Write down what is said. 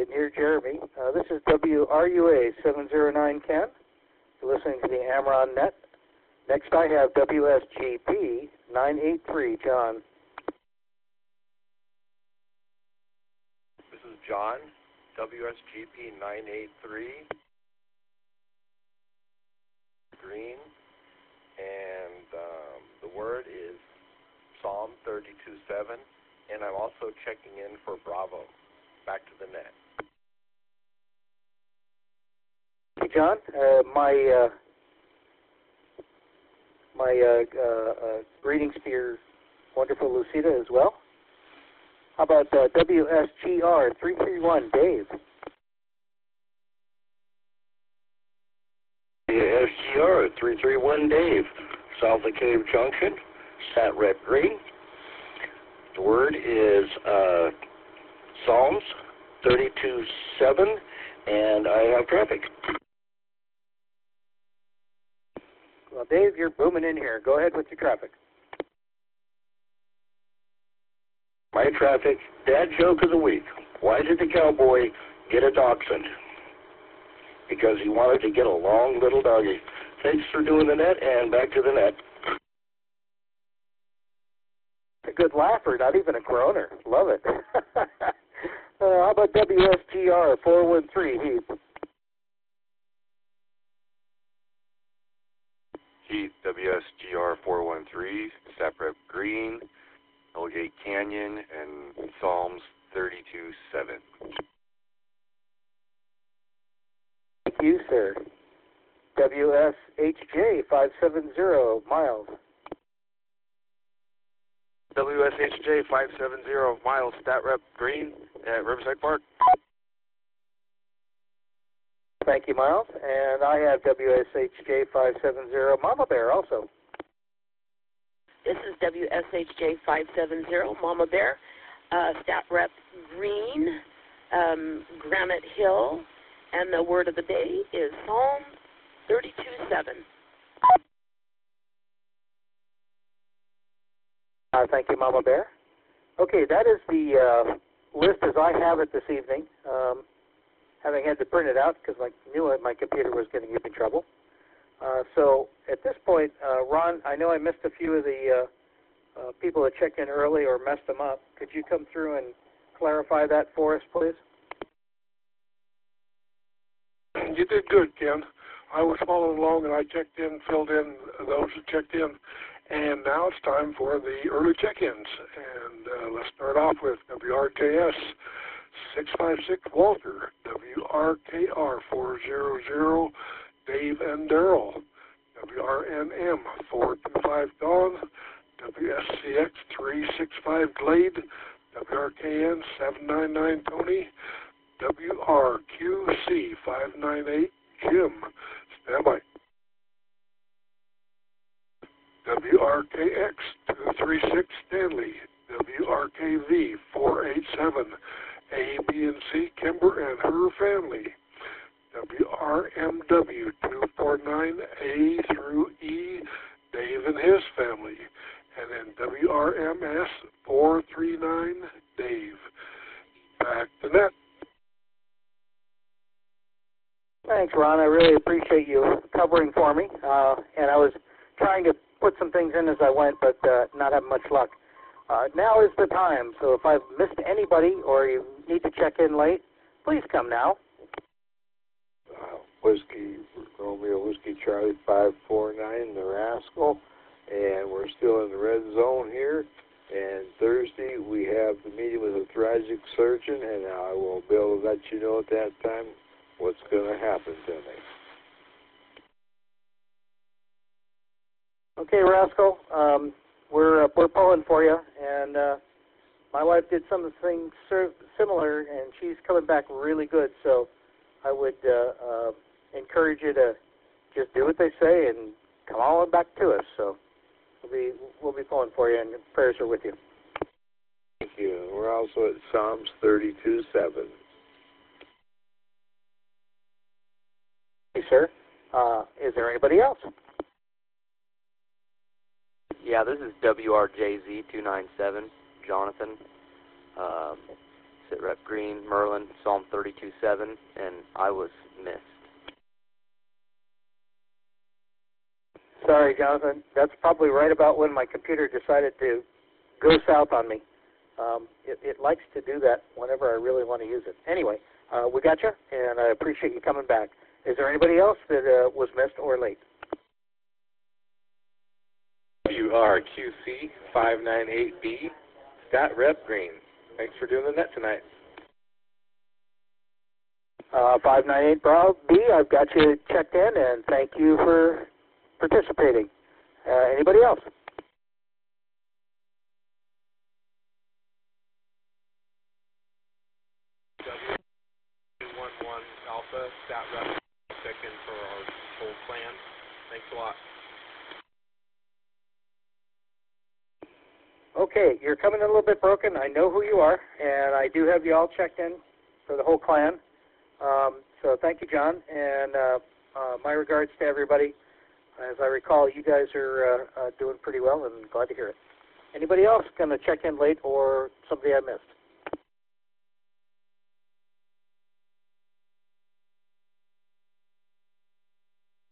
didn't hear Jeremy. This is WRUA 709 Ken. You're listening to the Amron Net. Next I have WSGP 983, John. This is John, WSGP 983, Green, and the word is Psalm 32:7, and I'm also checking in for Bravo. Back to the net. Hey, John, my greetings to your wonderful Lucida as well. How about WSGR 331, Dave? WSGR 331, Dave, South of Cave Junction, Sat Rep Green. The word is Psalms 32:7, and I have traffic. Well, Dave, you're booming in here. Go ahead with your traffic. My traffic, dad joke of the week. Why did the cowboy get a dachshund? Because he wanted to get a long little doggy. Thanks for doing the net, and back to the net. A good laugher, not even a groaner. Love it. How about WSGR 413, Heath? Heath, WSGR 413, Saprep Green, Hellgate Canyon, and Psalms 32:7. Thank you, sir. WSHJ 570, Miles. WSHJ 570, Miles, Stat Rep Green at Riverside Park. Thank you, Miles. And I have WSHJ 570, Mama Bear also. This is WSHJ 570, Mama Bear, Stat Rep Green, Granite Hill, and the word of the day is Psalm 32:7. Thank you, Mama Bear. Okay, that is the list as I have it this evening. Having had to print it out because I knew my computer was going to give me trouble. So at this point, Ron, I know I missed a few of the people that checked in early or messed them up. Could you come through and clarify that for us, please? You did good, Ken. I was following along, and I checked in, filled in those who checked in. And now it's time for the early check-ins. And let's start off with WRKS 656 Walter, WRKR 400 Dave and Daryl, WRNM 425 Dawn, WSCX 365 Glade, WRKN 799 Tony, WRQC 598 Jim. Stand by. WRKX 236 Stanley, WRKV 487 A, B, and C Kimber and her family, WRMW 249 A through E Dave and his family, and then WRMS 439 Dave. Back to net. Thanks, Ron. I really appreciate you covering for me. And I was trying to put some things in as I went, but not having much luck. Now is the time, so if I've missed anybody or you need to check in late, please come now. Whiskey Romeo Whiskey Charlie 549, the Rascal, and we're still in the red zone here. And Thursday we have the meeting with a thoracic surgeon, and I will be able to let you know at that time what's going to happen to me. Okay, Rascal, we're pulling for you, and my wife did something similar, and she's coming back really good. So I would encourage you to just do what they say and come on back to us. So we'll be pulling for you, and prayers are with you. Thank you. We're also at Psalms 32:7. Hey, sir. Is there anybody else? Yeah, this is WRJZ 297, Jonathan. Sit Rep Green, Merlin, Psalm 32:7, and I was missed. Sorry, Jonathan. That's probably right about when my computer decided to go south on me. It likes to do that whenever I really want to use it. Anyway, we got you, and I appreciate you coming back. Is there anybody else that was missed or late? WRQC 598B, Stat Rep Green. Thanks for doing the net tonight. 598 Bravo B, I've got you checked in, and thank you for participating. Anybody else? W11 Alpha, Stat Rep, second for our whole plan. Thanks a lot. Okay, you're coming in a little bit broken. I know who you are, and I do have you all checked in for the whole clan. So thank you, John, and my regards to everybody. As I recall, you guys are doing pretty well, and glad to hear it. Anybody else going to check in late or somebody I missed?